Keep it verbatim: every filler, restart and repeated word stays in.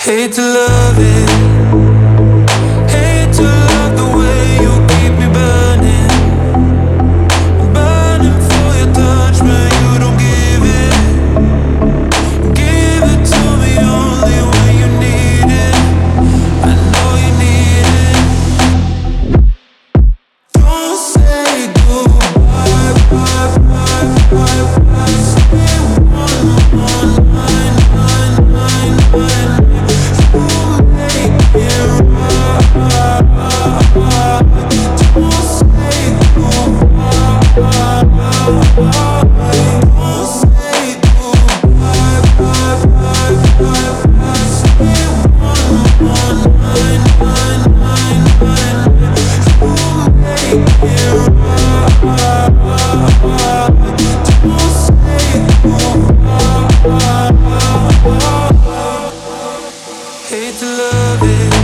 Hate to love it, hate to love the way you keep me burning, burning for your touch, man, you don't give it, give it to me only when you need it, I know you need it. Don't say goodbye, bye, bye, bye, bye, stay one, one, nine, nine, nine, nine. Hate to love it.